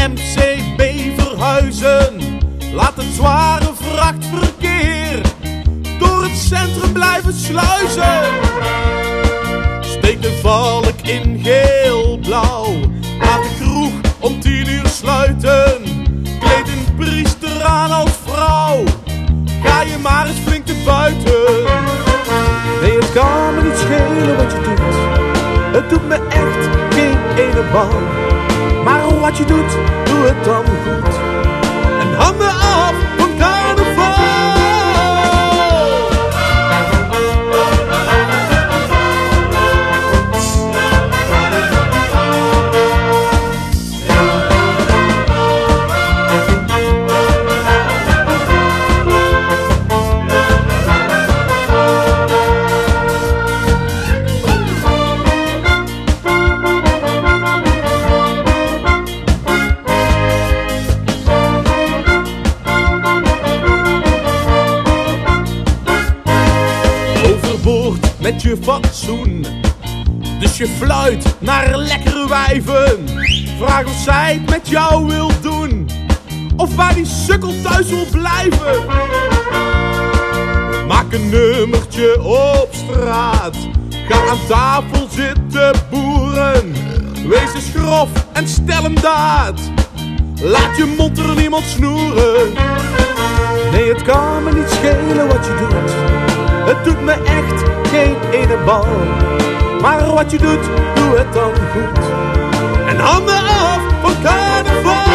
MCB verhuizen. Laat het zware vrachtverkeer door het centrum blijven sluizen. Steek de valk in geel-blauw. Laat de kroeg om 10 uur sluiten. Kleed een priester aan als vrouw. Ga je maar eens flink te buiten. Nee, het kan me niet schelen wat je doet. Het doet me echt geen ene bal. Maar wat je doet, doe het dan goed. En handen af van carnaval. Met je fatsoen, dus je fluit naar lekkere wijven. Vraag of zij het met jou wil doen, of bij die sukkel thuis wil blijven. Maak een nummertje op straat, ga aan tafel zitten boeren. Wees eens grof en stel een daad, laat je mond er niemand snoeren. Nee, het kan me niet schelen wat je doet. Het doet me echt geen ene bal. Maar wat je doet, doe het dan goed. En handen af van carnaval.